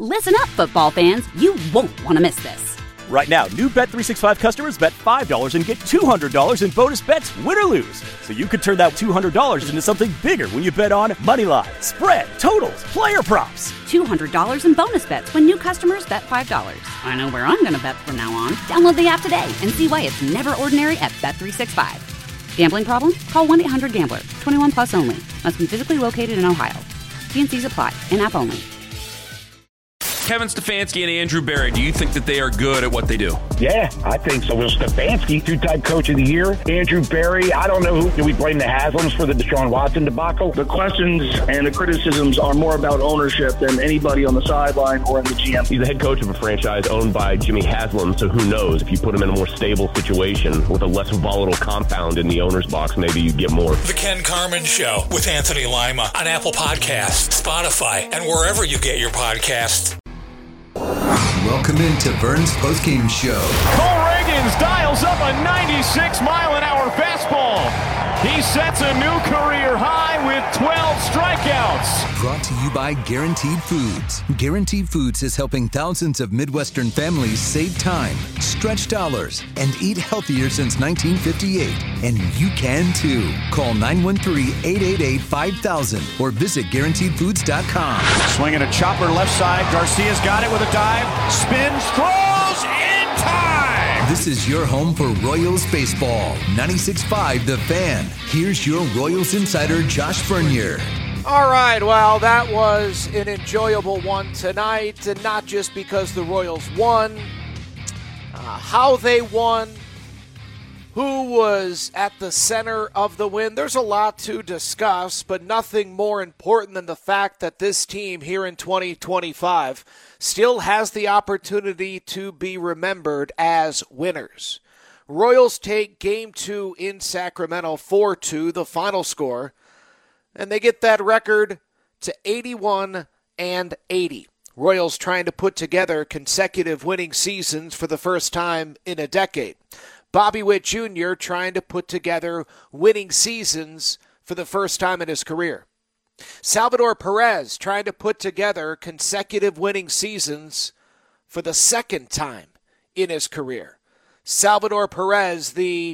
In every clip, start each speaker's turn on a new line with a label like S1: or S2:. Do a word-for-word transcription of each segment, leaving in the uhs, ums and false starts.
S1: Listen up, football fans. You won't want to miss this.
S2: Right now, new Bet three sixty-five customers bet five dollars and get two hundred dollars in bonus bets, win or lose. So you could turn that two hundred dollars into something bigger when you bet on money line, spread, totals, player props.
S1: two hundred dollars in bonus bets when new customers bet five dollars. I know where I'm going to bet from now on. Download the app today and see why it's never ordinary at Bet three sixty-five. Gambling problem? Call one eight hundred gambler. twenty-one plus only. Must be physically located in Ohio. T and C's apply. In-app only.
S3: Kevin Stefanski and Andrew Berry, do you think that they are good at what they do?
S4: Yeah, I think so. Well, Stefanski, two-time coach of the year. Andrew Berry, I don't know who. Do we blame the Haslams for the Deshaun Watson debacle?
S5: The questions and the criticisms are more about ownership than anybody on the sideline or in the G M.
S6: He's the head coach of a franchise owned by Jimmy Haslam, so who knows? If you put him in a more stable situation with a less volatile compound in the owner's box, maybe you get more.
S7: The Ken Carman Show with Anthony Lima on Apple Podcasts, Spotify, and wherever you get your podcasts.
S8: Welcome into Vern's postgame show.
S9: Cole Reagans dials up a ninety-six mile an hour fastball. He sets a new career high with twelve strikeouts.
S8: Brought to you by Guaranteed Foods. Guaranteed Foods is helping thousands of Midwestern families save time, stretch dollars, and eat healthier since nineteen fifty-eight. And you can too. Call nine one three, eight eight eight, five thousand or visit guaranteed foods dot com.
S9: Swinging a chopper left side. Garcia's got it with a dive. Spins, throws, in time.
S8: This is your home for Royals baseball. ninety-six point five The Fan. Here's your Royals insider, Josh Vernier.
S10: All right, well, that was an enjoyable one tonight, and not just because the Royals won, uh, how they won, who was at the center of the win. There's a lot to discuss, but nothing more important than the fact that this team here in twenty twenty-five still has the opportunity to be remembered as winners. Royals take game two in Sacramento, four two, the final score, and they get that record to eighty-one and eighty. Royals trying to put together consecutive winning seasons for the first time in a decade. Bobby Witt Junior trying to put together winning seasons for the first time in his career. Salvador Perez trying to put together consecutive winning seasons for the second time in his career. Salvador Perez, the,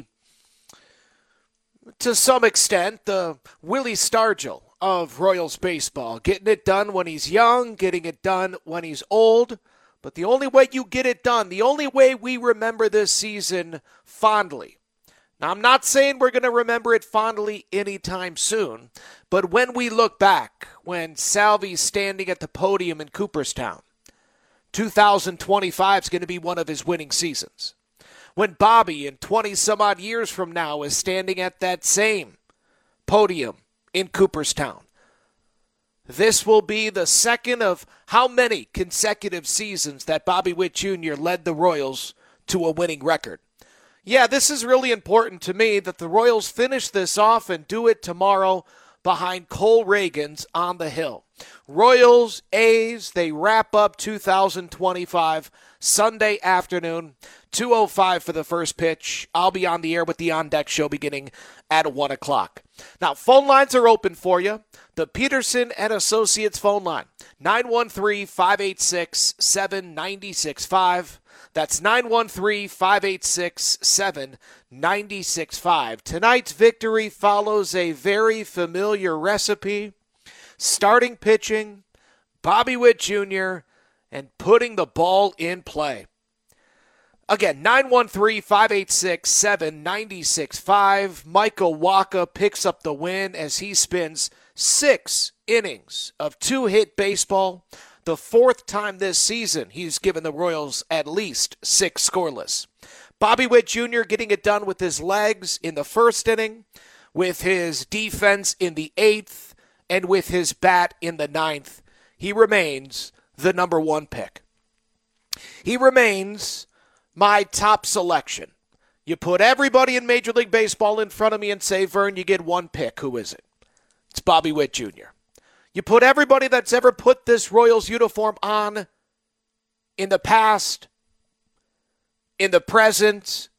S10: to some extent, the Willie Stargell of Royals baseball. Getting it done when he's young, getting it done when he's old. But the only way you get it done, the only way we remember this season fondly. Now, I'm not saying we're going to remember it fondly anytime soon, but when we look back, when Salvy's standing at the podium in Cooperstown, two thousand twenty-five is going to be one of his winning seasons. When Bobby, in twenty-some-odd years from now, is standing at that same podium in Cooperstown, this will be the second of how many consecutive seasons that Bobby Witt Junior led the Royals to a winning record. Yeah, this is really important to me that the Royals finish this off and do it tomorrow behind Cole Reagans on the hill. Royals, A's, they wrap up two thousand twenty-five Sunday afternoon, two oh five for the first pitch. I'll be on the air with the On Deck Show beginning at one o'clock. Now, phone lines are open for you. The Peterson and Associates phone line, nine one three, five eight six, seven nine six five. That's nine one three, five eight six, seven nine six five. Tonight's victory follows a very familiar recipe. Starting pitching, Bobby Witt Junior, and putting the ball in play. Again, nine one three, five eight six, seven nine six five. Michael Wacha picks up the win as he spins six innings of two-hit baseball. The fourth time this season he's given the Royals at least six scoreless. Bobby Witt Junior getting it done with his legs in the first inning, with his defense in the eighth, and with his bat in the ninth. He remains the number one pick. He remains my top selection. You put everybody in Major League Baseball in front of me and say, Vern, you get one pick. Who is it? It's Bobby Witt Junior You put everybody that's ever put this Royals uniform on in the past, in the present.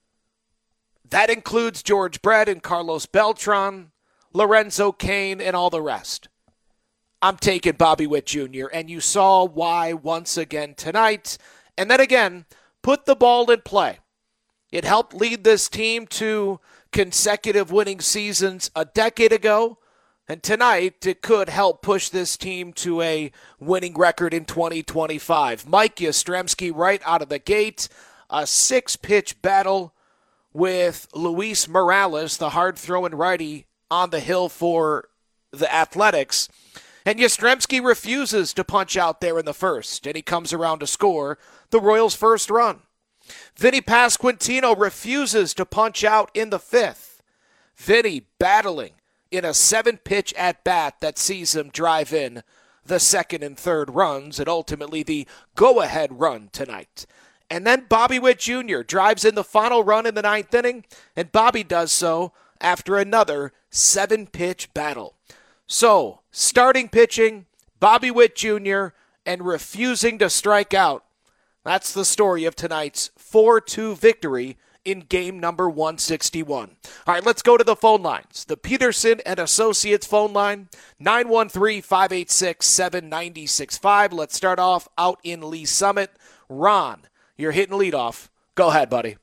S10: That includes George Brett and Carlos Beltran, Lorenzo Cain, and all the rest. I'm taking Bobby Witt Junior, and you saw why once again tonight. And then again, put the ball in play. It helped lead this team to consecutive winning seasons a decade ago. And tonight, it could help push this team to a winning record in twenty twenty-five. Mike Yastrzemski right out of the gate. A six-pitch battle with Luis Morales, the hard-throwing righty on the hill for the Athletics. And Yastrzemski refuses to punch out there in the first, and he comes around to score the Royals' first run. Vinny Pasquantino refuses to punch out in the fifth. Vinny battling in a seven-pitch at-bat that sees him drive in the second and third runs and ultimately the go-ahead run tonight. And then Bobby Witt Junior drives in the final run in the ninth inning, and Bobby does so after another seven-pitch battle. So, starting pitching, Bobby Witt Junior, and refusing to strike out. That's the story of tonight's four two victory in game number one sixty-one. All right, let's go to the phone lines. The Peterson and Associates phone line, nine one three, five eight six, seven nine six five. Let's start off out in Lee Summit. Ron, you're hitting leadoff. Go ahead, buddy.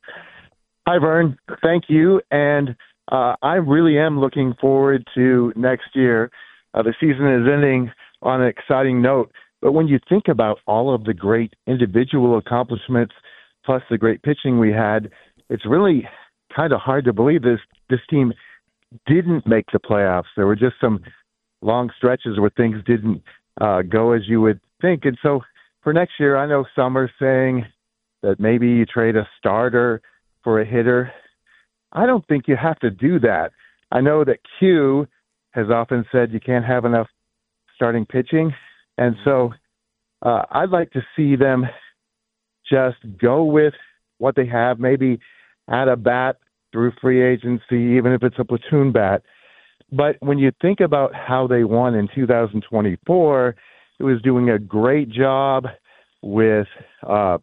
S11: Hi, Vern. Thank you. And uh, I really am looking forward to next year. Uh, the season is ending on an exciting note. But when you think about all of the great individual accomplishments plus the great pitching we had, it's really kind of hard to believe this this team didn't make the playoffs. There were just some long stretches where things didn't uh, go as you would think. And so for next year, I know some are saying that maybe you trade a starter for a hitter. I don't think you have to do that. I know that Q has often said you can't have enough starting pitching. And so uh, I'd like to see them just go with what they have, maybe add a bat through free agency, even if it's a platoon bat. But when you think about how they won in two thousand twenty-four, it was doing a great job with uh,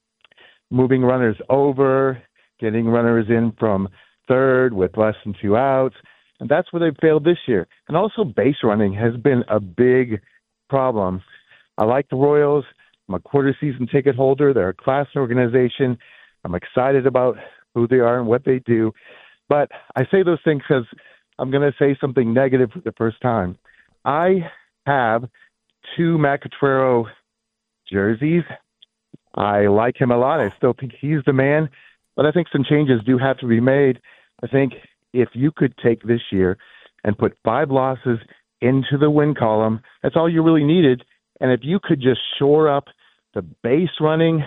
S11: moving runners over, getting runners in from third with less than two outs. And that's where they failed this year. And also base running has been a big problem. I like the Royals. I'm a quarter season ticket holder. They're a class organization. I'm excited about who they are and what they do. But I say those things because I'm going to say something negative for the first time. I have two Matt Quatraro jerseys. I like him a lot. I still think he's the man. But I think some changes do have to be made. I think if you could take this year and put five losses into the win column, that's all you really needed. And if you could just shore up the base running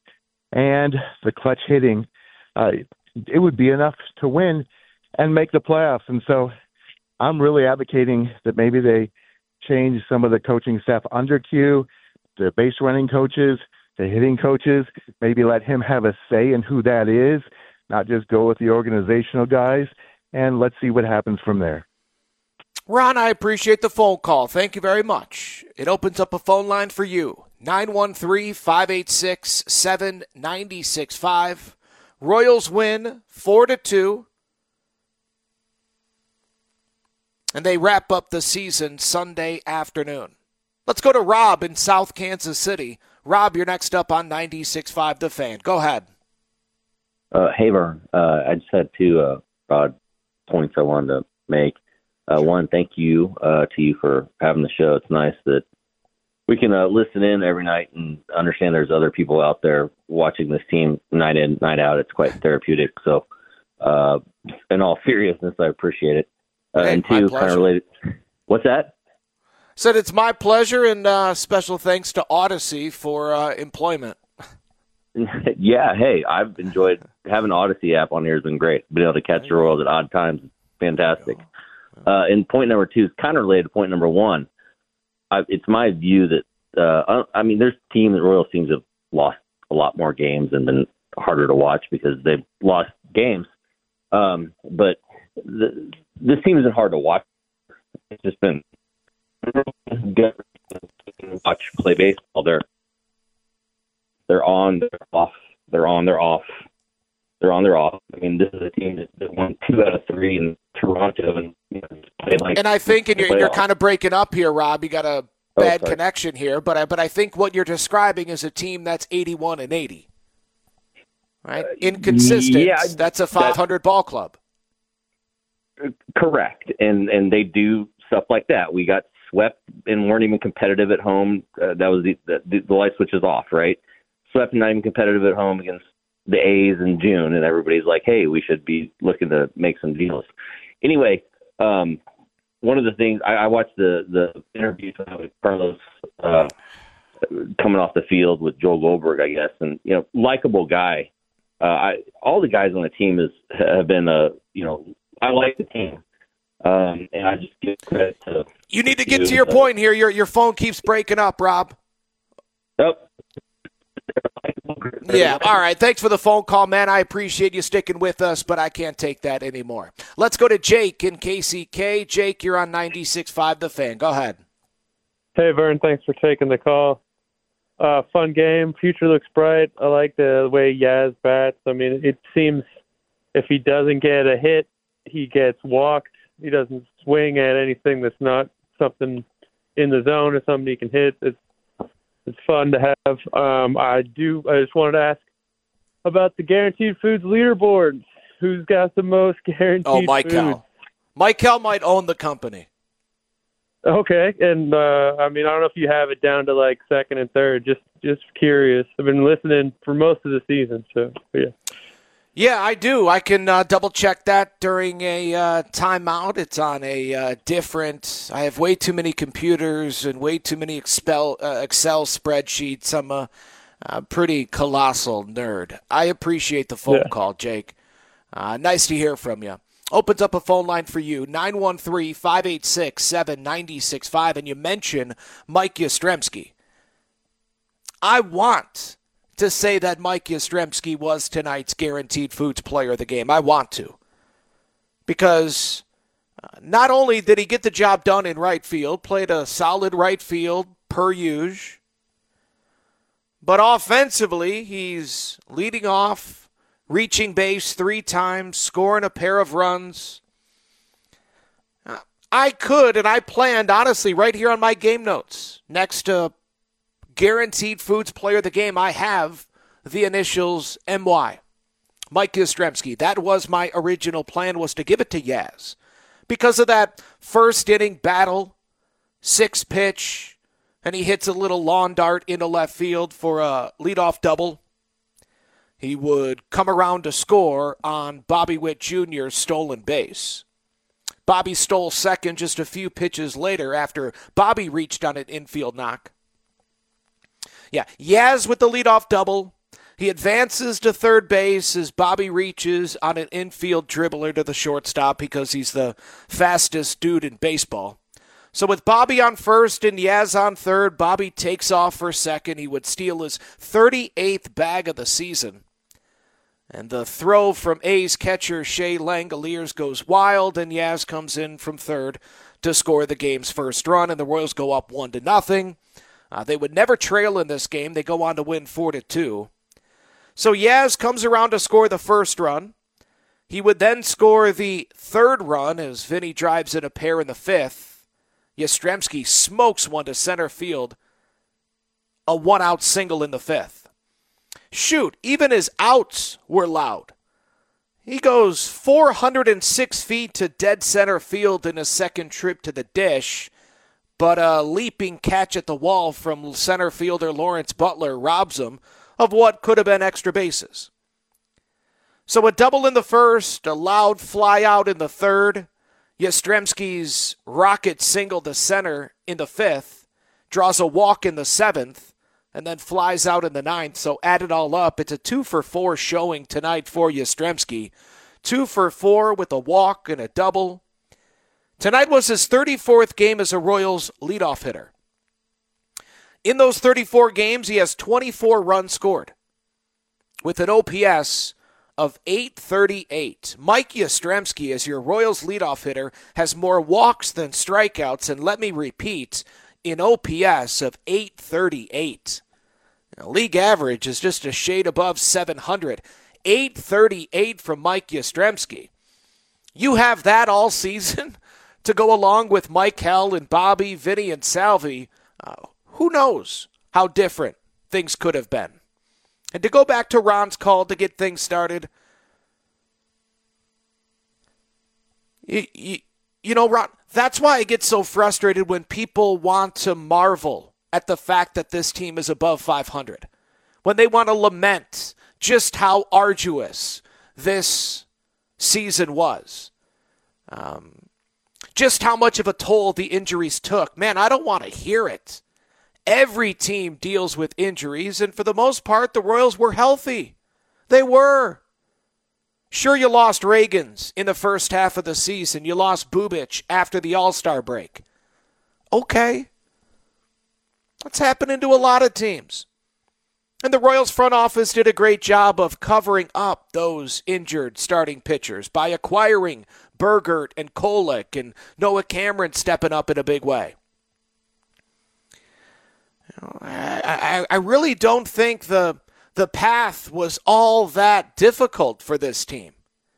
S11: and the clutch hitting, uh, it would be enough to win and make the playoffs. And so I'm really advocating that maybe they change some of the coaching staff under Q, the base running coaches, the hitting coaches, maybe let him have a say in who that is, not just go with the organizational guys, and let's see what happens from there.
S10: Ron, I appreciate the phone call. Thank you very much. It opens up a phone line for you, nine one three, five eight six, seven nine six five. Royals win four to two, and they wrap up the season Sunday afternoon. Let's go to Rob in South Kansas City. Rob, you're next up on ninety-six point five The Fan. Go ahead.
S12: Uh, hey, Vern. Uh, I just had two uh, broad points I wanted to make. Uh, one, thank you uh, to you for having the show. It's nice that we can uh, listen in every night and understand there's other people out there watching this team night in, night out. It's quite therapeutic. So, uh, in all seriousness, I appreciate it. Uh,
S10: hey,
S12: and two, kind of related. What's that?
S10: Said it's my pleasure, and uh, special thanks to Odyssey for uh, employment.
S12: Yeah, hey, I've enjoyed having the Odyssey app on here. Has been great. Being able to catch the Royals at odd times, fantastic. Uh, and point number two is kind of related to point number one. I, it's my view that, uh, I, I mean, there's teams, the Royals teams have lost a lot more games and been harder to watch because they've lost games. Um, but the, this team isn't hard to watch. It's just been good to watch play baseball. They're, they're on, they're off, they're on, they're off. They're on, they're off. I mean, this is a team that won two out of three in Toronto and you know, play like.
S10: And I think, and you're, you're
S12: playoffs.
S10: kind of breaking up here, Rob. You got a bad
S12: Oh, sorry.
S10: connection here, but I, but I think what you're describing is a team that's eighty-one and eighty. Right? Inconsistent.
S12: yeah,
S10: that's a five hundred ball club.
S12: Correct, and and they do stuff like that. We got swept and weren't even competitive at home. Uh, that was the, the the light switch is off, right? Swept and not even competitive at home against the A's in June, and everybody's like, "Hey, we should be looking to make some deals." Anyway, um, one of the things I, I watched the the interview with Carlos uh, coming off the field with Joel Goldberg, I guess, and you know, likable guy. Uh, I, all the guys on the team is have been a you know I like the team, um, and I just give credit to.
S10: You need to get to your uh, point here. Your your phone keeps breaking up, Rob.
S12: Yep.
S10: Yeah, all right. Thanks for the phone call, man. I appreciate you sticking with us, but I can't take that anymore. Let's go to Jake in K C K. Jake, you're on ninety-six point five The Fan. Go ahead.
S13: Hey, Vern. Thanks for taking the call. Uh, fun game. Future looks bright. I like the way Yaz bats. I mean, it seems if he doesn't get a hit, he gets walked. He doesn't swing at anything that's not something in the zone or something he can hit. It's it's fun to have. Um, I do. I just wanted to ask about the Guaranteed Foods leaderboard. Who's got the most guaranteed
S10: Oh, Mike
S13: foods?
S10: Kell. Mike Kell might own the company.
S13: Okay, and uh, I mean, I don't know if you have it down to like second and third. Just, just curious. I've been listening for most of the season, so yeah.
S10: Yeah, I do. I can uh, double check that during a uh, timeout. It's on a uh, different. I have way too many computers and way too many Excel uh, Excel spreadsheets. I'm a, a pretty colossal nerd. I appreciate the phone
S13: Yeah.
S10: call, Jake. Uh, nice to hear from you. Opens up a phone line for you, nine one three, five eight six, seven nine six five, and you mention Mike Yastrzemski. I want to say that Mike Yastrzemski was tonight's Guaranteed Foods player of the game. I want to. Because uh, not only did he get the job done in right field, played a solid right field per usual, but offensively, he's leading off, reaching base three times, scoring a pair of runs. Uh, I could, and I planned, honestly, right here on my game notes, next to Guaranteed Foods player of the game, I have the initials M Y. Mike Yastrzemski. That was my original plan, was to give it to Yaz. Because of that first inning battle, six pitch, and he hits a little lawn dart into left field for a leadoff double. He would come around to score on Bobby Witt Junior's stolen base. Bobby stole second just a few pitches later after Bobby reached on an infield knock. Yeah, Yaz with the leadoff double. He advances to third base as Bobby reaches on an infield dribbler to the shortstop because he's the fastest dude in baseball. So with Bobby on first and Yaz on third, Bobby takes off for second. He would steal his thirty-eighth bag of the season. And the throw from A's catcher Shea Langoliers goes wild, and Yaz comes in from third to score the game's first run, and the Royals go up one to nothing. Uh, they would never trail in this game. They go on to win four to two. So Yaz comes around to score the first run. He would then score the third run as Vinny drives in a pair in the fifth. Yastrzemski smokes one to center field. A one-out single in the fifth. Shoot, even his outs were loud. He goes four hundred six feet to dead center field in his second trip to the dish, but a leaping catch at the wall from center fielder Lawrence Butler robs him of what could have been extra bases. So a double in the first, a loud fly out in the third, Yastrzemski's rocket single to center in the fifth, draws a walk in the seventh, and then flies out in the ninth. So add it all up, it's a two for four showing tonight for Yastrzemski. Two for four with a walk and a double. Tonight was his thirty-fourth game as a Royals leadoff hitter. In those thirty-four games, he has twenty-four runs scored with an O P S of eight thirty-eight. Mike Yastrzemski, as your Royals leadoff hitter, has more walks than strikeouts, and let me repeat, in O P S of eight thirty-eight. Now, league average is just a shade above seven hundred. eight thirty-eight from Mike Yastrzemski. You have that all season to go along with Michael and Bobby, Vinny, and Salvi. Uh, who knows how different things could have been. And to go back to Ron's call to get things started, you, you, you know, Ron, that's why I get so frustrated when people want to marvel at the fact that this team is above five hundred. When they want to lament just how arduous this season was. Um, just how much of a toll the injuries took. Man, I don't want to hear it. Every team deals with injuries, and for the most part, the Royals were healthy. They were. Sure, you lost Reagans in the first half of the season. You lost Bubic after the All-Star break. Okay. That's happening to a lot of teams. And the Royals front office did a great job of covering up those injured starting pitchers by acquiring Bergert and Kolek and Noah Cameron stepping up in a big way. You know, I, I, I really don't think the, the path was all that difficult for this team.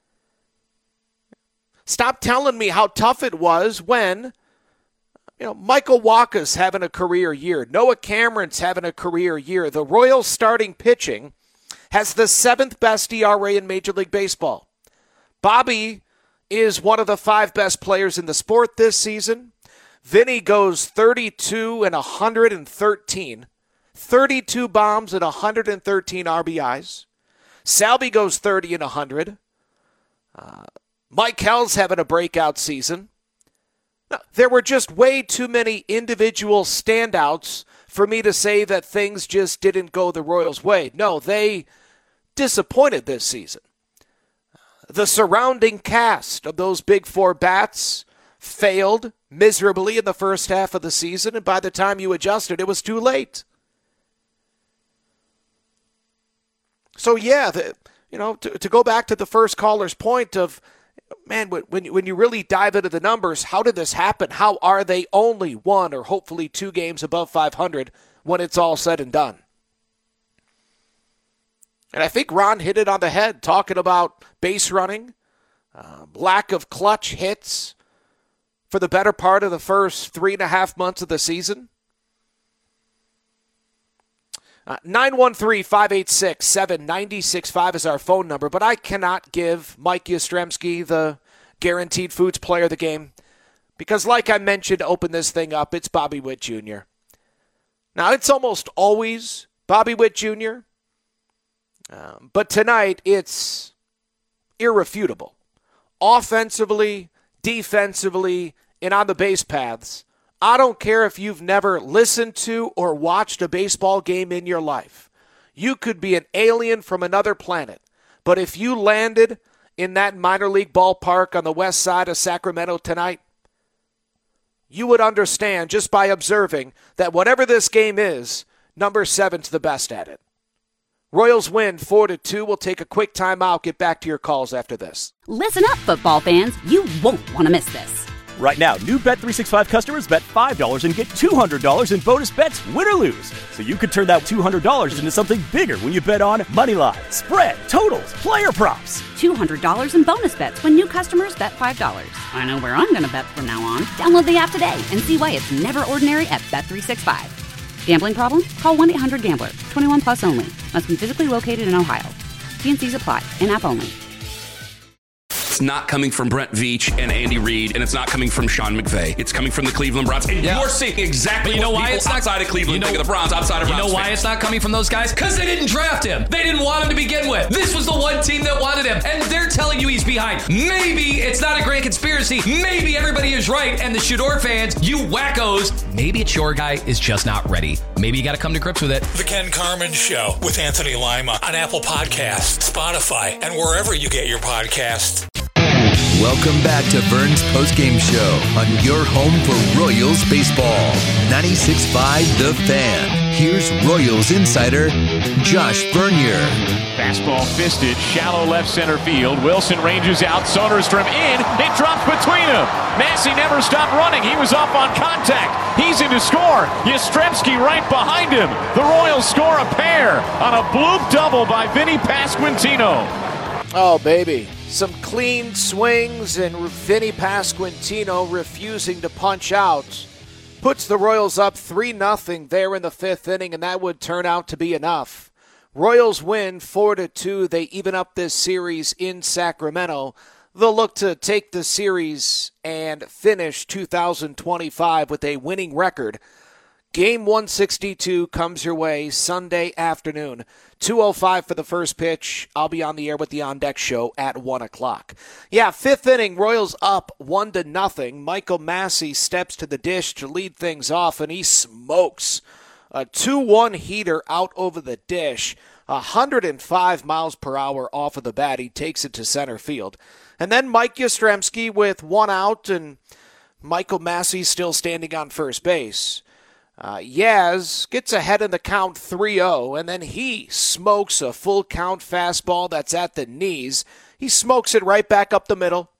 S10: Stop telling me how tough it was when You know, Michael Wacha's having a career year. Noah Cameron's having a career year. The Royals starting pitching has the seventh best E R A in Major League Baseball. Bobby is one of the five best players in the sport this season. Vinny goes thirty-two and one hundred thirteen. thirty-two bombs and one hundred thirteen R B Is. Salvi goes thirty and one hundred. Uh, Michael's having a breakout season. There were just way too many individual standouts for me to say that things just didn't go the Royals' way. No, they disappointed this season. The surrounding cast of those big four bats failed miserably in the first half of the season, and by the time you adjusted, it was too late. So, yeah, the, you know, to, to go back to the first caller's point of, man, when, when you really dive into the numbers, how did this happen? How are they only one or hopefully two games above five hundred when it's all said and done? And I think Ron hit it on the head, talking about base running, um, lack of clutch hits for the better part of the first three and a half months of the season. Uh, nine one three, five eight six, seven nine six five is our phone number, but I cannot give Mike Yastrzemski the Guaranteed Foods Player of the Game because, like I mentioned, to open this thing up, it's Bobby Witt Junior Now, it's almost always Bobby Witt Junior, um, but tonight it's irrefutable. Offensively, defensively, and on the base paths, I don't care if you've never listened to or watched a baseball game in your life. You could be an alien from another planet. But if you landed in that minor league ballpark on the west side of Sacramento tonight, you would understand just by observing that whatever this game is, number seven's the best at it. Royals win four to two. We'll take a quick timeout. Get back to your calls after this.
S1: Listen up, football fans. You won't want to miss this.
S2: Right now, new Bet three sixty-five customers bet five dollars and get two hundred dollars in bonus bets, win or lose. So you could turn that two hundred dollars into something bigger when you bet on money line, spread, totals, player props.
S1: two hundred dollars in bonus bets when new customers bet five dollars. I know where I'm going to bet from now on. Download the app today and see why it's never ordinary at Bet three sixty-five. Gambling problem? Call one eight hundred gambler. twenty-one plus only. Must be physically located in Ohio. T and C's apply. In-app only.
S3: It's not coming from Brent Veach and Andy Reid, and it's not coming from Sean McVay. It's coming from the Cleveland Browns. And yeah. You're seeing exactly you know what why people it's not, outside of Cleveland you know, think of the Browns, outside of
S14: You
S3: Browns
S14: know why
S3: fans.
S14: It's not coming from those guys? Because they didn't draft him. They didn't want him to begin with. This was the one team that wanted him, and they're telling you he's behind. Maybe it's not a great conspiracy. Maybe everybody is right, and the Shador fans, you wackos, maybe it's your guy is just not ready. Maybe you got to come to grips with it.
S7: The Ken Carman Show with Anthony Lima on Apple Podcasts, Spotify, and wherever you get your podcasts.
S8: Welcome back to Vern's postgame show on your home for Royals baseball. ninety-six point five The Fan. Here's Royals insider Josh Vernier.
S9: Fastball fisted, shallow left center field. Wilson ranges out, Soderstrom in. It drops between them. Massey never stopped running. He was up on contact. He's in to score. Yastrzemski right behind him. The Royals score a pair on a bloop double by Vinny Pasquantino.
S10: Oh, baby. Some clean swings and Vinny Pasquantino refusing to punch out puts the Royals up three nothing there in the fifth inning, and that would turn out to be enough. Royals win four to two. They even up this series in Sacramento. They'll look to take the series and finish two thousand twenty-five with a winning record. Game one sixty-two comes your way Sunday afternoon. two oh five for the first pitch. I'll be on the air with the On Deck Show at one o'clock. Yeah, fifth inning, Royals up one to nothing. Michael Massey steps to the dish to lead things off, and he smokes a two one heater out over the dish. one hundred five miles per hour off of the bat. He takes it to center field. And then Mike Yastrzemski with one out, and Michael Massey still standing on first base. Uh, Yaz gets ahead in the count three oh, and then he smokes a full count fastball that's at the knees. He smokes it right back up the middle.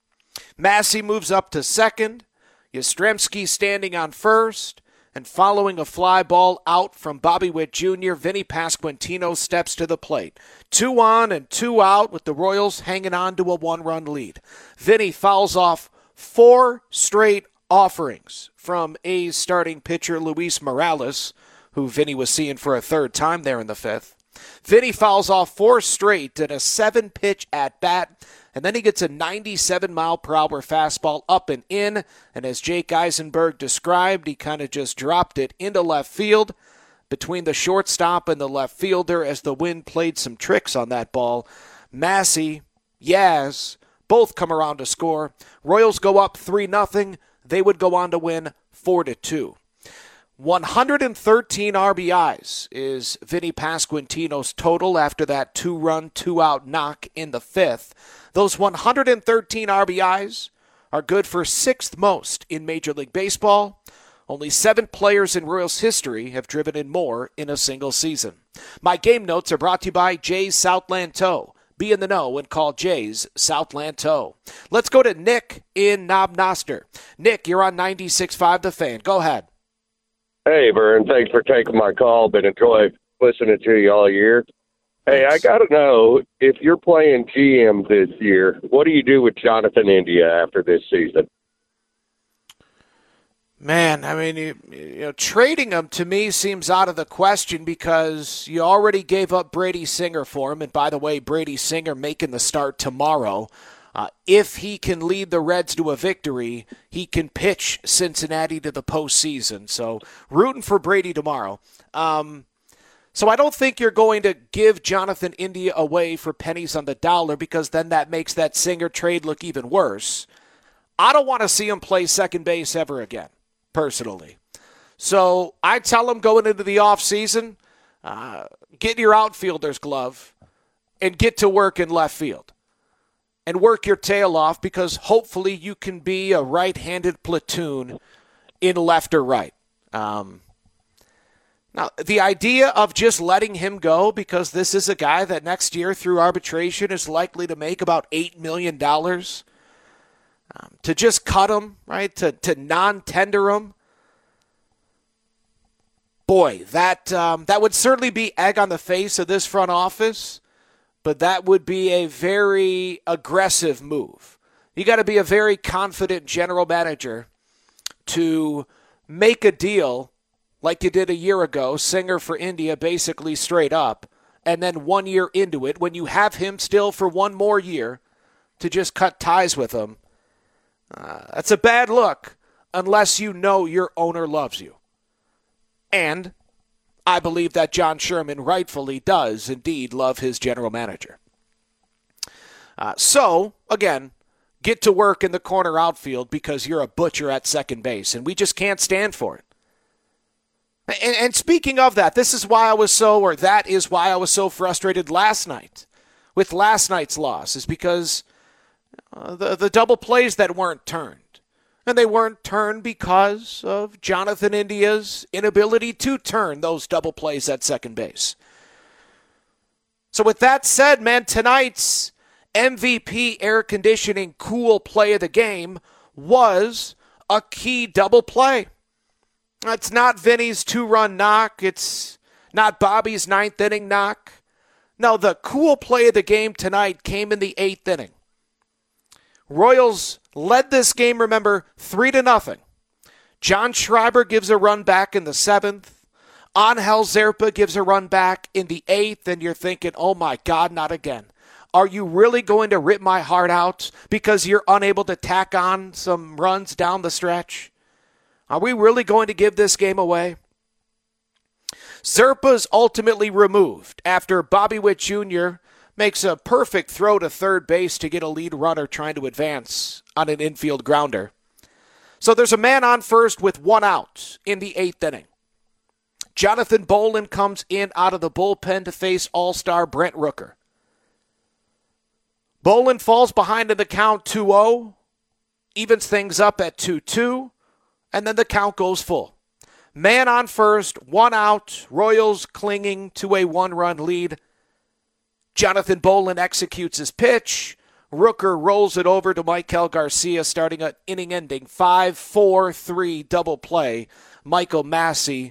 S10: Massey moves up to second. Yastrzemski standing on first. And following a fly ball out from Bobby Witt Junior, Vinny Pasquantino steps to the plate. Two on and two out with the Royals hanging on to a one-run lead. Vinny fouls off four straight offerings from A's starting pitcher Luis Morales, who Vinny was seeing for a third time there in the fifth. Vinny fouls off four straight in a seven-pitch at-bat, and then he gets a ninety-seven mile per hour fastball up and in, and as Jake Eisenberg described, he kind of just dropped it into left field between the shortstop and the left fielder as the wind played some tricks on that ball. Massey, Yaz, both come around to score. Royals go up three nothing. They would go on to win four to two. one hundred thirteen R B Is is Vinny Pasquantino's total after that two-run, two-out knock in the fifth. Those one hundred thirteen R B Is are good for sixth most in Major League Baseball. Only seven players in Royals history have driven in more in a single season. My game notes are brought to you by Jay's Southland Tow. Be in the know and call Jay's Southland Tow. Let's go to Nick in Knob Noster. Nick, you're on ninety-six point five The Fan. Go ahead.
S15: Hey, Vern. Thanks for taking my call. Been enjoying listening to you all year. Hey, I got to know, if you're playing G M this year, what do you do with Jonathan India after this season?
S10: Man, I mean, you, you know, trading him to me seems out of the question because you already gave up Brady Singer for him. And by the way, Brady Singer making the start tomorrow. Uh, if he can lead the Reds to a victory, he can pitch Cincinnati to the postseason. So rooting for Brady tomorrow. Um, so I don't think you're going to give Jonathan India away for pennies on the dollar because then that makes that Singer trade look even worse. I don't want to see him play second base ever again, personally. So I tell him going into the offseason, uh, get your outfielder's glove and get to work in left field. And work your tail off because hopefully you can be a right-handed platoon in left or right. Um, now, the idea of just letting him go because this is a guy that next year through arbitration is likely to make about eight million dollars, um, to just cut him, right, to, to non-tender him, boy, that um, that would certainly be egg on the face of this front office. But that would be a very aggressive move. You got to be a very confident general manager to make a deal like you did a year ago, Singer for India basically straight up, and then one year into it, when you have him still for one more year, to just cut ties with him. Uh, that's a bad look unless you know your owner loves you. And I believe that John Sherman rightfully does indeed love his general manager. Uh, so, again, get to work in the corner outfield because you're a butcher at second base, and we just can't stand for it. And, and speaking of that, this is why I was so, or that is why I was so frustrated last night with last night's loss, is because uh, the, the double plays that weren't turned. And they weren't turned because of Jonathan India's inability to turn those double plays at second base. So with that said, man, tonight's M V P air conditioning cool play of the game was a key double play. It's not Vinny's two-run knock. It's not Bobby's ninth inning knock. No, the cool play of the game tonight came in the eighth inning. Royals led this game, remember, three to nothing. John Schreiber gives a run back in the seventh. Angel Zerpa gives a run back in the eighth, and you're thinking, oh my God, not again. Are you really going to rip my heart out because you're unable to tack on some runs down the stretch? Are we really going to give this game away? Zerpa's ultimately removed after Bobby Witt Junior makes a perfect throw to third base to get a lead runner trying to advance on an infield grounder. So there's a man on first with one out in the eighth inning. Jonathan Bowlan comes in out of the bullpen to face all-star Brent Rooker. Bowlan falls behind in the count two oh, evens things up at two two, and then the count goes full. Man on first, one out, Royals clinging to a one-run lead. Jonathan Bowlan executes his pitch. Rooker rolls it over to Michael Garcia, starting an inning-ending five four three double play. Michael Massey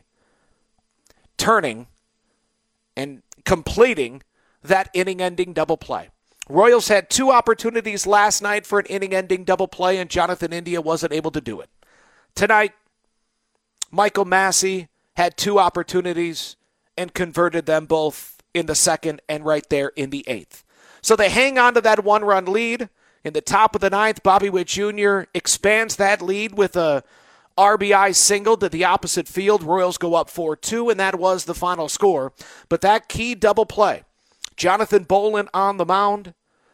S10: turning and completing that inning-ending double play. Royals had two opportunities last night for an inning-ending double play, and Jonathan India wasn't able to do it. Tonight, Michael Massey had two opportunities and converted them both in the second and right there in the eighth. So they hang on to that one-run lead. In the top of the ninth, Bobby Witt Junior expands that lead with a R B I single to the opposite field. Royals go up four two, and that was the final score. But that key double play, Jonathan Bowlan on the mound,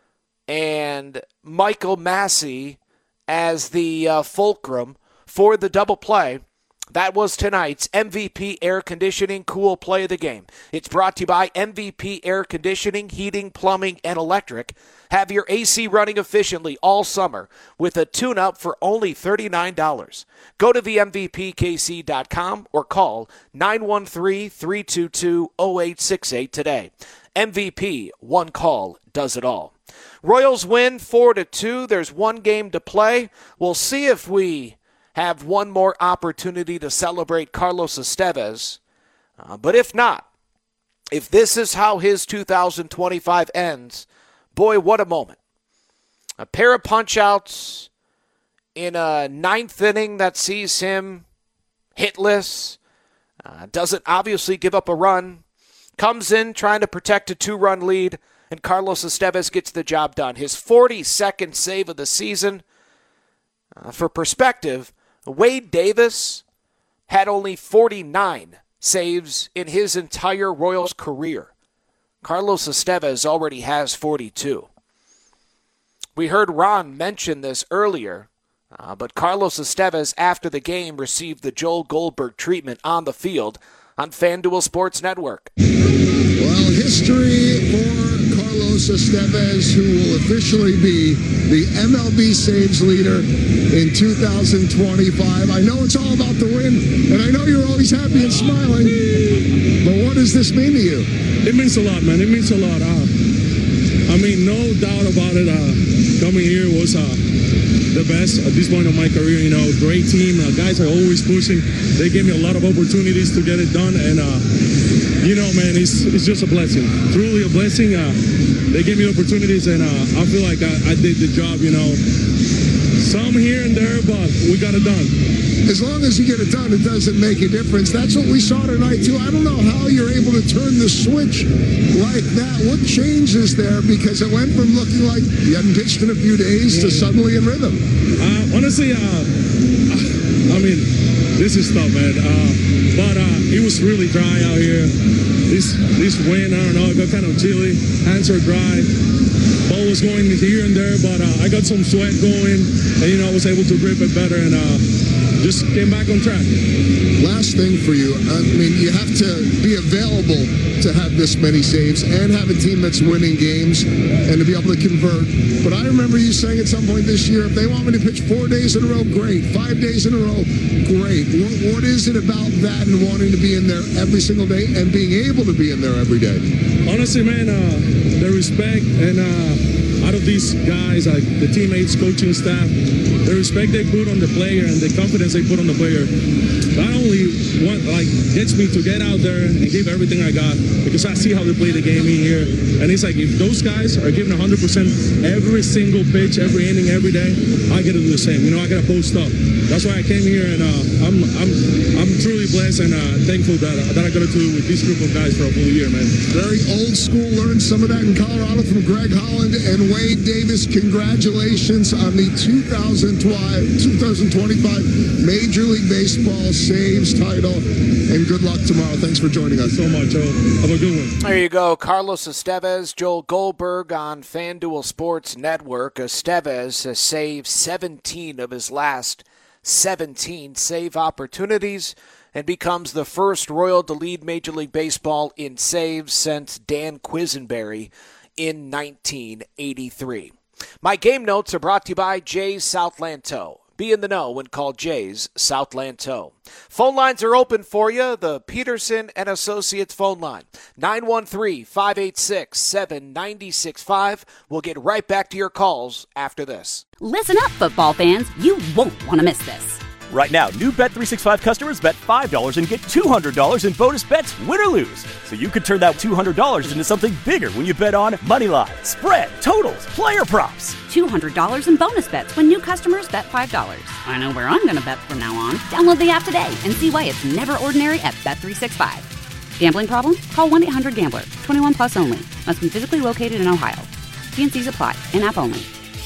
S10: and Michael Massey as the uh, fulcrum for the double play. That was tonight's M V P Air Conditioning Cool Play of the Game. It's brought to you by M V P Air Conditioning, Heating, Plumbing, and Electric. Have your A C running efficiently all summer with a tune-up for only thirty-nine dollars. Go to the M V P K C dot com or call nine one three, three two two, zero eight six eight today. M V P, one call does it all. Royals win four to two. There's one game to play. We'll see if we have one more opportunity to celebrate Carlos Estevez. Uh, but if not, if this is how his two thousand twenty-five ends, boy, what a moment. A pair of punch-outs in a ninth inning that sees him hitless, uh, doesn't obviously give up a run, comes in trying to protect a two-run lead, and Carlos Estevez gets the job done. His forty-second save of the season. Uh, for perspective, Wade Davis had only forty-nine saves in his entire Royals career. Carlos Estevez already has forty-two. We heard Ron mention this earlier, uh, but Carlos Estevez, after the game, received the Joel Goldberg treatment on the field on FanDuel Sports Network.
S16: Well, history for Carlos Estevez, who will officially be the M L B saves leader in two thousand twenty-five. I know it's all about the win, and I know you're always happy and smiling, but what does this mean to you?
S17: It means a lot, man. It means a lot. Uh, I mean, no doubt about it. Uh, coming here was uh, the best at this point of my career. You know, great team. Uh, guys are always pushing. They gave me a lot of opportunities to get it done, and uh, you know, man, it's it's just a blessing. Truly a blessing. Uh, they gave me opportunities, and uh, I feel like I, I did the job. You know, some here and there, but we got it done.
S16: As long as you get it done, it doesn't make a difference. That's what we saw tonight, too. I don't know how you're able to turn the switch like that. What changes there? Because it went from looking like you hadn't pitched in a few days to suddenly in rhythm.
S17: Uh, honestly, uh, I mean, this is tough, man. Uh, but uh, it was really dry out here. This this wind, I don't know, it got kind of chilly. Hands are dry. Ball was going here and there, but uh, I got some sweat going, and, you know, I was able to grip it better, and uh, just came back on track.
S16: Last thing for you, I mean, you have to be available to have this many saves and have a team that's winning games and to be able to convert. But I remember you saying at some point this year, if they want me to pitch four days in a row, great. Five days in a row, great. What, what is it about that and wanting to be in there every single day and being able to be in there every day?
S17: Honestly, man, uh, the respect and uh, out of these guys, like the teammates, coaching staff, the respect they put on the player and the confidence they put on the player, not only want, like, gets me to get out there and give everything I got, because I see how they play the game in here. And it's like, if those guys are giving one hundred percent every single pitch, every inning, every day, I got to do the same. You know, I got to post up. That's why I came here, and uh, I'm I'm I'm truly blessed and uh, thankful that uh, that I got to do with this group of guys for a full year, man.
S16: Very old school. Learned some of that in Colorado from Greg Holland and Wade Davis. Congratulations on the two thousand twenty-five Major League Baseball saves title, and good luck tomorrow. Thanks for joining us.
S17: So much, Joe. Have a good one.
S10: There you go, Carlos Estevez, Joel Goldberg on FanDuel Sports Network. Estevez has saved seventeen of his last seventeen save opportunities and becomes the first Royal to lead Major League Baseball in saves since Dan Quisenberry in nineteen eighty-three. My game notes are brought to you by Jay's Southland Tow. Be in the know when called Jay's Southland Tow. Phone lines are open for you. The Peterson and Associates phone line, nine one three, five eight six, seven nine six five. We'll get right back to your calls after this.
S1: Listen up, football fans. You won't want to miss this.
S2: Right now, new Bet three sixty-five customers bet five dollars and get two hundred dollars in bonus bets, win or lose. So you could turn that two hundred dollars into something bigger when you bet on money line, spread, totals, player props.
S1: two hundred dollars in bonus bets when new customers bet five dollars. I know where I'm going to bet from now on. Download the app today and see why it's never ordinary at Bet three sixty-five. Gambling problem? Call one eight hundred gambler. twenty-one plus only. Must be physically located in Ohio. T and C's apply. In-app only.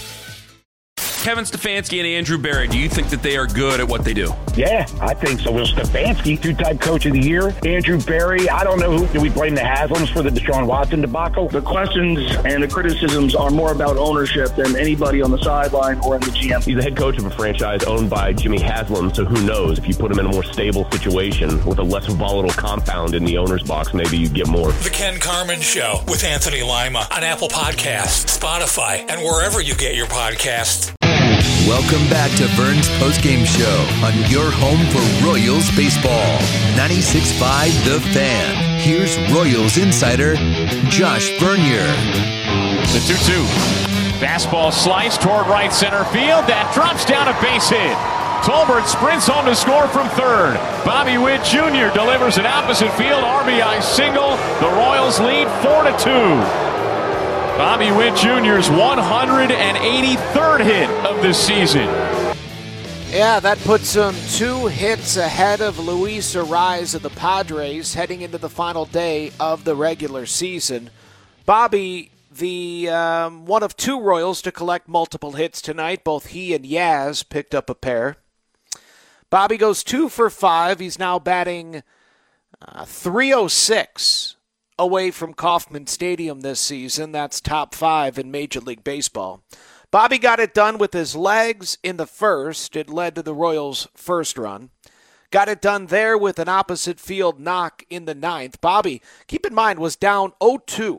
S3: Kevin Stefanski and Andrew Berry, do you think that they are good at what they do?
S4: Yeah, I think so. Will Stefanski, two-time coach of the year. Andrew Berry, I don't know who. Do we blame the Haslams for the Deshaun Watson debacle?
S5: The questions and the criticisms are more about ownership than anybody on the sideline or in the G M.
S6: He's the head coach of a franchise owned by Jimmy Haslam, so who knows? If you put him in a more stable situation with a less volatile compound in the owner's box, maybe you get more.
S7: The Ken Carman Show with Anthony Lima on Apple Podcasts, Spotify, and wherever you get your podcasts.
S8: Welcome back to Vern's postgame show on your home for Royals baseball. ninety-six point five The Fan. Here's Royals insider Josh Vernier.
S9: The two two. Fastball slice toward right center field. That drops down a base hit. Tolbert sprints home to score from third. Bobby Witt Junior delivers an opposite field R B I single. The Royals lead four to two. Bobby Witt Junior's one hundred eighty-third hit of the season.
S10: Yeah, that puts him two hits ahead of Luis Arraez of the Padres heading into the final day of the regular season. Bobby, the um, one of two Royals to collect multiple hits tonight. Both he and Yaz picked up a pair. Bobby goes two for five. He's now batting uh, three oh six. Away from Kauffman Stadium this season. That's top five in Major League Baseball. Bobby got it done with his legs in the first. It led to the Royals' first run. Got it done there with an opposite field knock in the ninth. Bobby, keep in mind, was down oh two.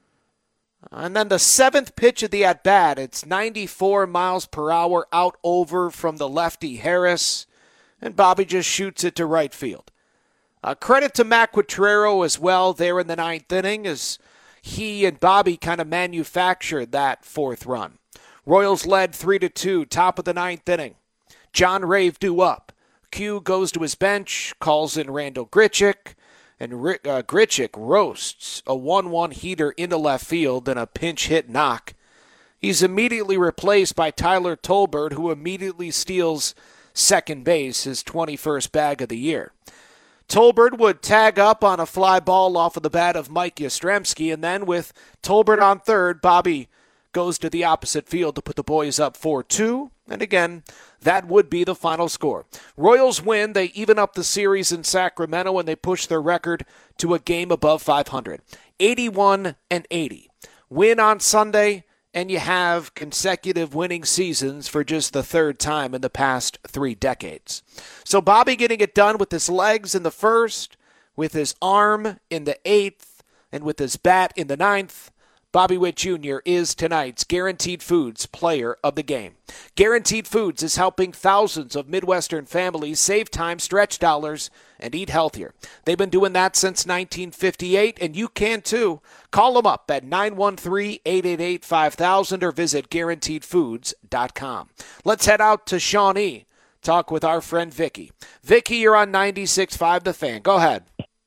S10: And then the seventh pitch of the at-bat, it's ninety-four miles per hour out over from the lefty Harris. And Bobby just shoots it to right field. Uh, credit to Matt Quatrero as well there in the ninth inning as he and Bobby kind of manufactured that fourth run. Royals led three to two, top of the ninth inning. John Rave due up. Q goes to his bench, calls in Randall Grichuk, and Rick, uh, Grichuk roasts a one one heater into left field and a pinch hit knock. He's immediately replaced by Tyler Tolbert, who immediately steals second base, his twenty-first bag of the year. Tolbert would tag up on a fly ball off of the bat of Mike Yastrzemski, and then with Tolbert on third, Bobby goes to the opposite field to put the boys up four two, and again, that would be the final score. Royals win, they even up the series in Sacramento, and they push their record to a game above five hundred. eighty-one and eighty. Win on Sunday, and you have consecutive winning seasons for just the third time in the past three decades. So Bobby getting it done with his legs in the first, with his arm in the eighth, and with his bat in the ninth. Bobby Witt Junior is tonight's Guaranteed Foods Player of the Game. Guaranteed Foods is helping thousands of Midwestern families save time, stretch dollars, and eat healthier. They've been doing that since nineteen fifty-eight, and you can too. Call them up at nine one three, eight eight eight, five thousand or visit guaranteed foods dot com. Let's head out to Shawnee talk with our friend Vicky. Vicky, you're on ninety-six point five The Fan. Go ahead.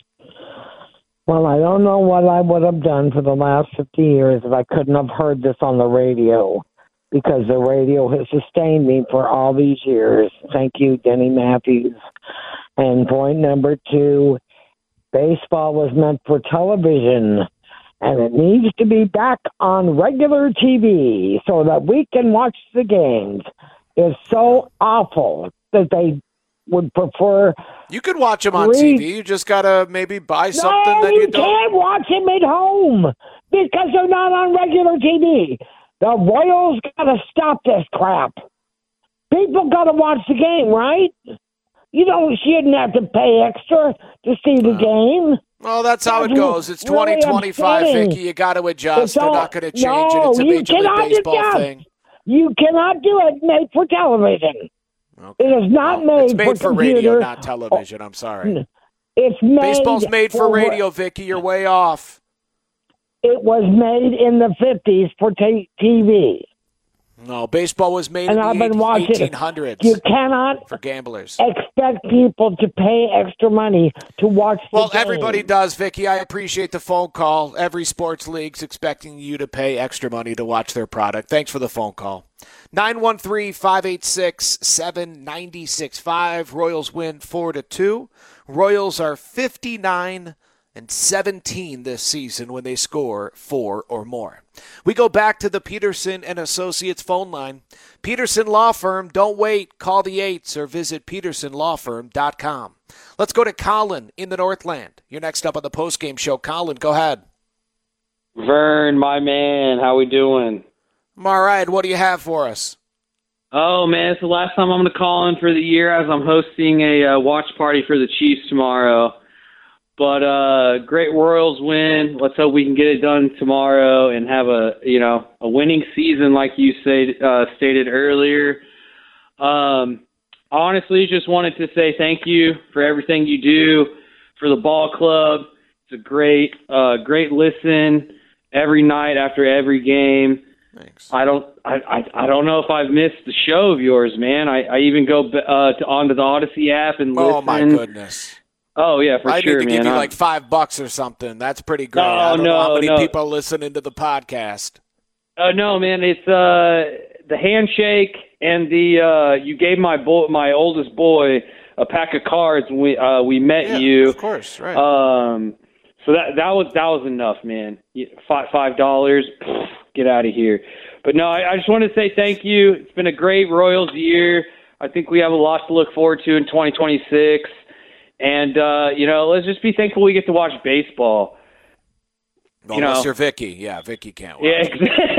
S18: Well, I don't know what I would have done for the last fifty years if I couldn't have heard this on the radio, because the radio has sustained me for all these years. Thank you, Denny Matthews. And point number two, baseball was meant for television, and it needs to be back on regular T V so that we can watch the games. It's so awful that they would prefer.
S10: You could watch them on
S18: three...
S10: T V. You just got to maybe buy something
S18: no,
S10: that you,
S18: you
S10: don't.
S18: can't watch them at home because they're not on regular T V. The Royals got to stop this crap. People got to watch the game, right? You don't, you shouldn't have to pay extra to see the game.
S10: Well, that's how
S18: That's
S10: it goes. It's
S18: really
S10: twenty twenty-five,
S18: upsetting.
S10: Vicky. You got to adjust.
S18: It's
S10: They're
S18: all-
S10: not going to change
S18: no,
S10: it. It's a
S18: you
S10: Major League
S18: cannot
S10: Baseball
S18: adjust.
S10: thing.
S18: You cannot do it made for television. It is not made,
S10: It's made for,
S18: for
S10: radio,
S18: computer.
S10: not television. I'm sorry.
S18: It's made
S10: Baseball's made for
S18: for
S10: radio, Vicky. You're way off.
S18: It was made in the fifties for t- TV.
S10: No, baseball was made
S18: And
S10: in
S18: I've
S10: the
S18: been watching it.
S10: eighteen hundreds.
S18: You cannot
S10: for gamblers.
S18: expect people to pay extra money to watch the
S10: Well,
S18: game.
S10: everybody does, Vicky. I appreciate the phone call. Every sports league's expecting you to pay extra money to watch their product. Thanks for the phone call. nine one three, five eight six, seven nine six five. Royals win four to two. Royals are fifty-nine and seventeen this season when they score four or more. We go back to the Peterson and Associates phone line. Peterson Law Firm, don't wait. Call the eights or visit peterson law firm dot com. Let's go to Colin in the Northland. You're next up on the postgame show. Colin, go ahead.
S19: Vern, my man, how we doing?
S10: I'm all right. What do you have for us?
S19: Oh, man, it's the last time I'm going to call in for the year as I'm hosting a uh, watch party for the Chiefs tomorrow. But uh, great Royals win. Let's hope we can get it done tomorrow and have a you know a winning season, like you said uh, stated earlier. Um, honestly, just wanted to say thank you for everything you do for the ball club. It's a great uh, great listen every night after every game.
S10: Thanks.
S19: I don't I, I, I don't know if I've missed the show of yours, man. I, I even go uh, to onto the Odyssey app and listen.
S10: Oh, my goodness.
S19: Oh, yeah, for
S10: I
S19: sure,
S10: need to
S19: man.
S10: give you
S19: I'm-
S10: like five bucks or something. That's pretty great.
S19: No,
S10: I don't
S19: no,
S10: know how many
S19: no.
S10: people are listening to the podcast.
S19: Oh no, man! It's uh the handshake and the uh you gave my boy, my oldest boy, a pack of cards when we uh we met
S10: Yeah,
S19: you.
S10: of course, right.
S19: Um, so that that was that was enough, man. You- Five five dollars, get out of here. But no, I, I just want to say thank you. It's been a great Royals year. I think we have a lot to look forward to in twenty twenty-six. And, uh, you know, let's just be thankful we get to watch baseball.
S10: Well,
S19: you know,
S10: unless you're Vicky. Yeah, Vicky can't watch.
S19: Yeah,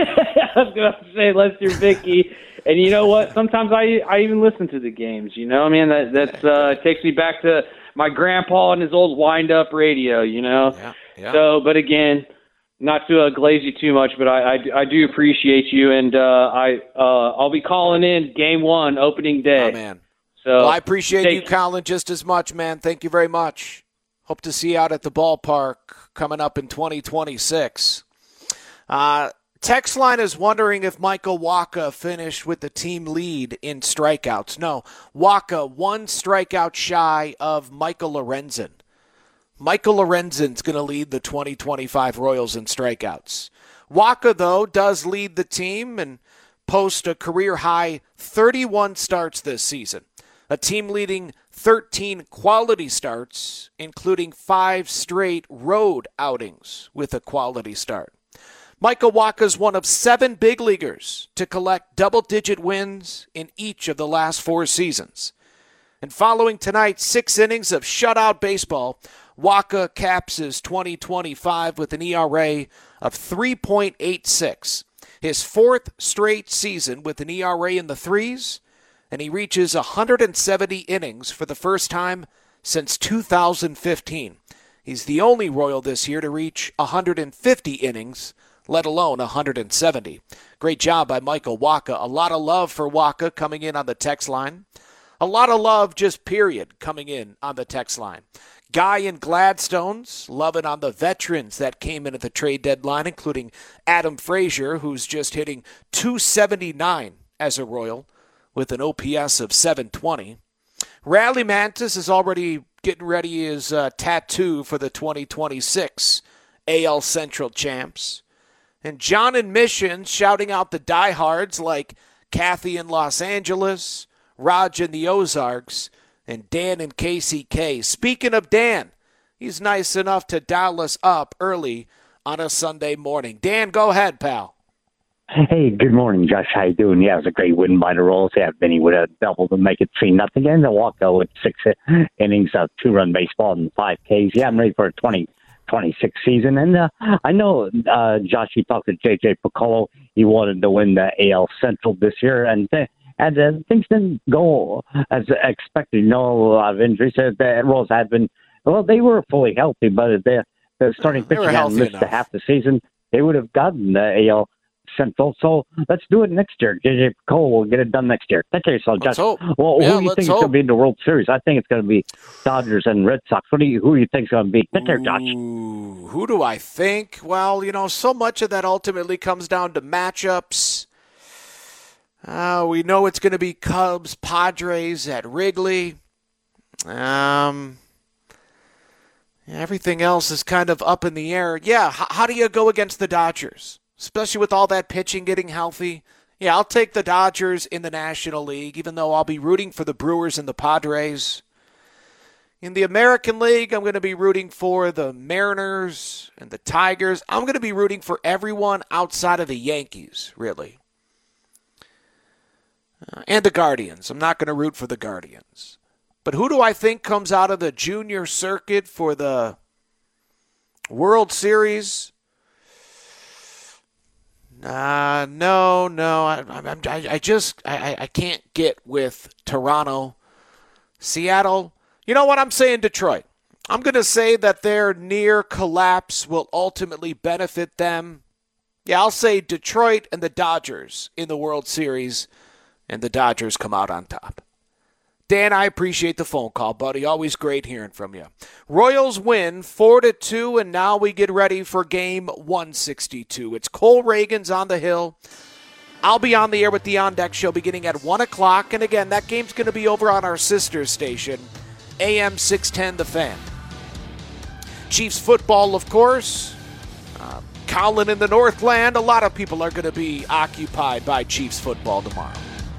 S19: I was going to say, unless you're Vicky. And you know what? Sometimes I I even listen to the games, you know? I mean, that that's, uh, takes me back to my grandpa and his old wind-up radio, you know?
S10: Yeah, yeah.
S19: So, but again, not to uh, glaze you too much, but I, I, I do appreciate you. And uh, I, uh, I'll be calling in game one, opening day.
S10: Oh, man.
S19: So
S10: Well, I appreciate
S19: take-
S10: you, Colin, just as much, man. Thank you very much. Hope to see you out at the ballpark coming up in twenty twenty-six. Uh, text line is wondering if Michael Wacha finished with the team lead in strikeouts. No, Wacha one strikeout shy of Michael Lorenzen. Michael Lorenzen's going to lead the twenty twenty-five Royals in strikeouts. Wacha, though, does lead the team and post a career-high thirty-one starts this season. A team-leading thirteen quality starts, including five straight road outings with a quality start. Michael Wacha is one of seven big leaguers to collect double-digit wins in each of the last four seasons. And following tonight's six innings of shutout baseball, Wacha caps his twenty twenty-five with an E R A of three point eight six. His fourth straight season with an E R A in the threes, and he reaches one hundred seventy innings for the first time since two thousand fifteen. He's the only Royal this year to reach one hundred fifty innings, let alone one hundred seventy. Great job by Michael Wacha. A lot of love for Wacha coming in on the text line. A lot of love, just period, coming in on the text line. Guy in Gladstone's loving on the veterans that came in at the trade deadline, including Adam Frazier, who's just hitting two seventy-nine as a Royal, with an O P S of seven twenty. Rally Mantis is already getting ready his uh, tattoo for the twenty twenty-six A L Central champs. And John in Mission shouting out the diehards like Kathy in Los Angeles, Raj in the Ozarks, and Dan in K C K. Speaking of Dan, he's nice enough to dial us up early on a Sunday morning. Dan, go ahead, pal.
S20: Hey, good morning, Josh. How you doing? Yeah, it was a great win by the Royals. Yeah, Benny would have doubled to make it three nothing, and the walkout with six innings of two-run baseball and five Ks. Yeah, I'm ready for a twenty twenty-six season. And uh, I know, uh, Josh, you talked to J J Piccolo. He wanted to win the A L Central this year, and th- and uh, things didn't go as expected. You know, a lot of injuries. Uh, the Royals had been, well, they were fully healthy, but the, the starting pitching had missed the half the season. They would have gotten the A L Central. So let's do it next year. J J Cole will get it done next year. Take care of yourself, Josh. Well,
S10: yeah,
S20: who do you think is going to be in the World Series? I think it's going to be Dodgers and Red Sox. What do you, who do you think is going to be? Take care, Josh.
S10: Ooh, who do I think? Well, you know, so much of that ultimately comes down to matchups. Uh, we know it's going to be Cubs, Padres at Wrigley. Um, everything else is kind of up in the air. Yeah, h- how do you go against the Dodgers? Especially with all that pitching getting healthy. Yeah, I'll take the Dodgers in the National League, even though I'll be rooting for the Brewers and the Padres. In the American League, I'm going to be rooting for the Mariners and the Tigers. I'm going to be rooting for everyone outside of the Yankees, really. Uh, and the Guardians. I'm not going to root for the Guardians. But who do I think comes out of the junior circuit for the World Series? Uh, no, no, I, I, I just, I, I can't get with Toronto. Seattle, you know what, I'm saying Detroit. I'm going to say that their near collapse will ultimately benefit them. Yeah, I'll say Detroit and the Dodgers in the World Series, and the Dodgers come out on top. Dan, I appreciate the phone call, buddy. Always great hearing from you. Royals win four to two, and now we get ready for game one sixty-two. It's Cole Reagan's on the hill. I'll be on the air with the On Deck Show beginning at one o'clock. And again, that game's going to be over on our sister station, A M six ten The Fan. Chiefs football, of course. Uh, Colin in the Northland. A lot of people are going to be occupied by Chiefs football tomorrow.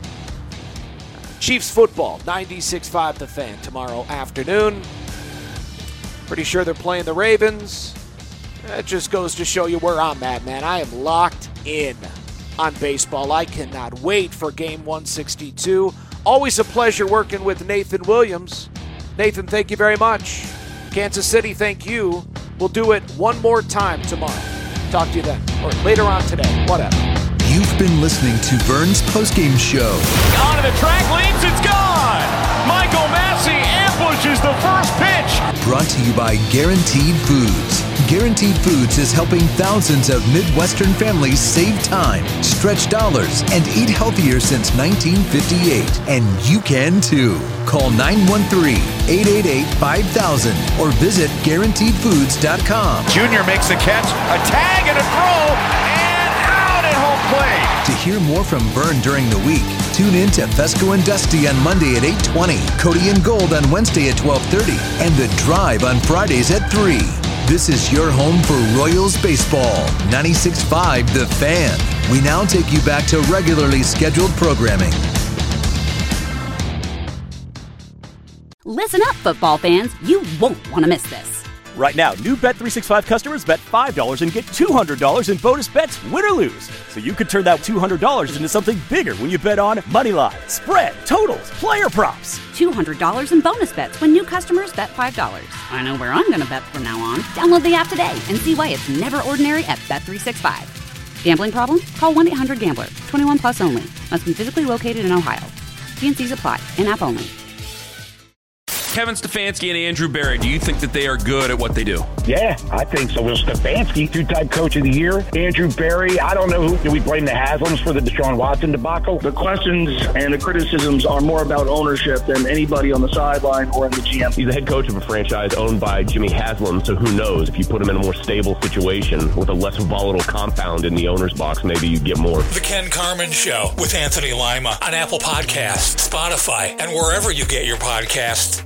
S10: Chiefs football, ninety-six point five The Fan tomorrow afternoon. Pretty sure they're playing the Ravens. That just goes to show you where I'm at, man. I am locked in on baseball. I cannot wait for game one sixty-two. Always a pleasure working with Nathan Williams. Nathan, thank you very much. Kansas City, thank you. We'll do it one more time tomorrow. Talk to you then, or later on today, whatever.
S8: You've been listening to Vern's postgame show.
S9: Onto the track, leads, it's gone! Michael Massey ambushes the first pitch.
S8: Brought to you by Guaranteed Foods. Guaranteed Foods is helping thousands of Midwestern families save time, stretch dollars, and eat healthier since nineteen fifty-eight. And you can too. Call nine one three, eight eight eight, five thousand or visit guaranteed foods dot com.
S9: Junior makes the catch, a tag and a throw, and out at home plate.
S8: To hear more from Vern during the week, tune in to Fesco and Dusty on Monday at eight twenty, Cody and Gold on Wednesday at twelve thirty, and The Drive on Fridays at three. This is your home for Royals baseball. ninety-six point five The Fan. We now take you back to regularly scheduled programming.
S1: Listen up, football fans. You won't want to miss this.
S2: Right now, new Bet three sixty-five customers bet five dollars and get two hundred dollars in bonus bets, win or lose. So you could turn that two hundred dollars into something bigger when you bet on Moneyline, spread, totals, player props.
S1: two hundred dollars in bonus bets when new customers bet five dollars. I know where I'm going to bet from now on. Download the app today and see why it's never ordinary at Bet three sixty-five. Gambling problem? Call one eight hundred gambler. twenty-one plus only. Must be physically located in Ohio. T and C's apply. In-app only.
S3: Kevin Stefanski and Andrew Berry, do you think that they are good at what they do?
S4: Yeah, I think so. Will Stefanski, two-time coach of the year. Andrew Berry, I don't know who. Do we blame the Haslams for the Deshaun Watson debacle?
S5: The questions and the criticisms are more about ownership than anybody on the sideline or in the G M.
S6: He's the head coach of a franchise owned by Jimmy Haslam, so who knows? If you put him in a more stable situation with a less volatile compound in the owner's box, maybe you get more.
S7: The Ken Carman Show with Anthony Lima on Apple Podcasts, Spotify, and wherever you get your podcasts.